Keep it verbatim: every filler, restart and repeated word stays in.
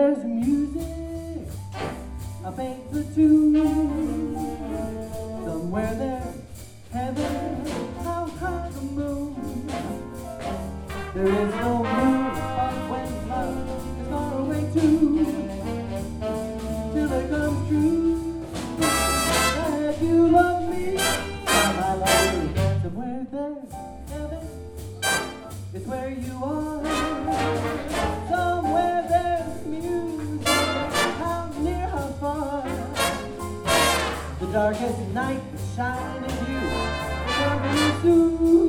there's music, I paint the tune. Somewhere there's heaven, how high the moon. There is no moon above when love is far away too. Till it comes true that you love me, and I love you. Somewhere there's heaven, it's where you are. Somewhere there's music, how near, how far. The darkest night will shine in you, coming soon.